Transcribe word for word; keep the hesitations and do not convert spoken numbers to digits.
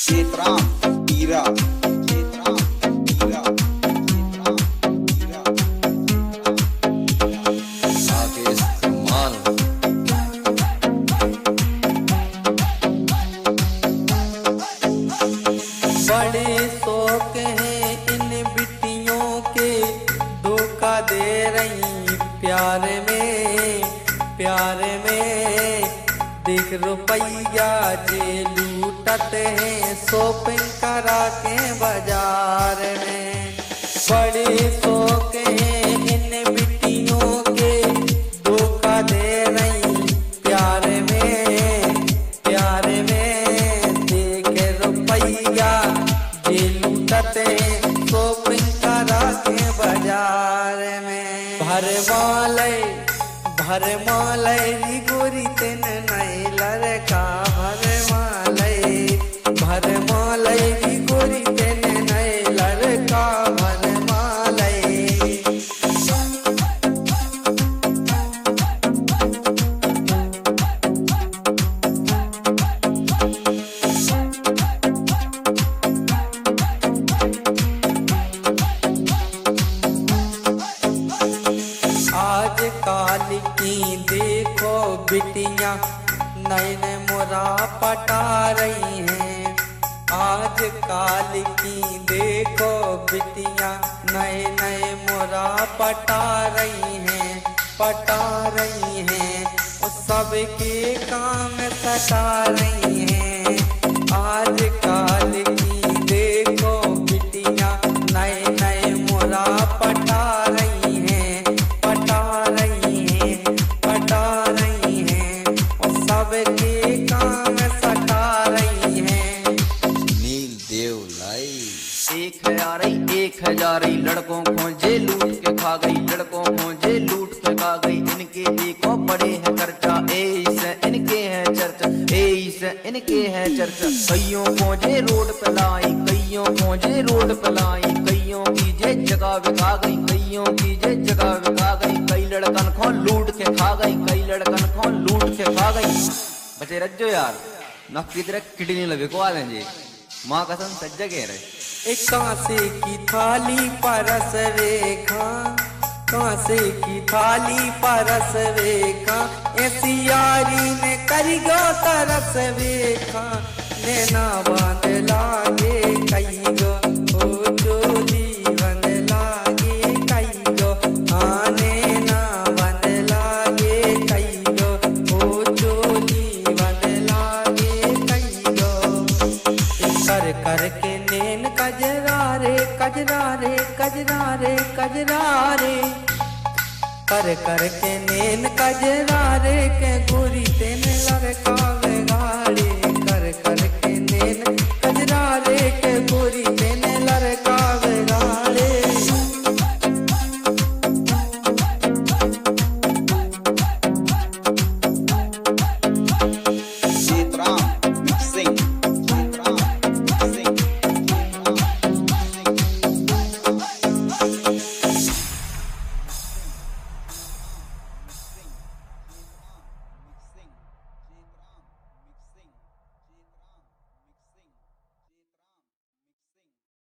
क्षेत्राम हीरा क्षेत्राम हीरा क्षेत्राम हीरा आगे इस्तेमाल बड़े शौक हैं इन बिटियों के, धोखा दे रही प्यार में प्यार में। देख रुपया जे लूटत हैं शॉपिंग करा के बाजार में। बड़े शौक हैं इन बिटियों के, धोखा दे रही प्यार में प्यार में। देख रुपया जे लूटत हैं शॉपिंग करा के बाजार में। भर माले भर माले गोरी तेन नई लड़का भर माले भर माले गोरी तेन नई लड़का भर माले। आज काल की देखो बिटिया नए नए मोरा पटा रही हैं। आज काल की देखो बिटिया नए नए मोरा पटा रही हैं पटा रही हैं। सबके काम सटा रही हैं। आज काल की देखो बिटिया नए नए मोरा पटा रही हैं पटा रही हैं पटा रही हैं। और सबके काम सटा रही हैं। नील देव लाई एक हजार एक हजार लड़कों खोजे लूट के खा गई लड़कों खोजे लूट के खा गई। इनके देखो बड़े हैं खर्चा ऐसे इनके हैं चर्चा ऐसे इनके हैं चर्चा। कईयों खोजे रोड पे लाई कईयों खोजे रोड पे लाई। कईयों की जे जगह बिका गई कईयों की जे जगह बिका गई। कई लड़कन को लूट के खा गई कई लड़कन को लूट के खा गई। बचे रज्जो यार नक्की तरह किडनी लगे को आ देंगे माँ कसम सज्जा कह रहे। एक कांसे की थाली परस रेखा कांसे की थाली परस रेखा। ऐसी यारी ने करी गो तरस रेखा। नैना बांध लागे कई गो ओ जो जीवन लागे कई गो। हाँ नैना बांध लागे कई गो ओ जो जीवन लागे कई गो। कर कर के नैन कजरा रे कजरा रे कजरा रे कजरा रे। कर कर के नैन कजरा रे के गुर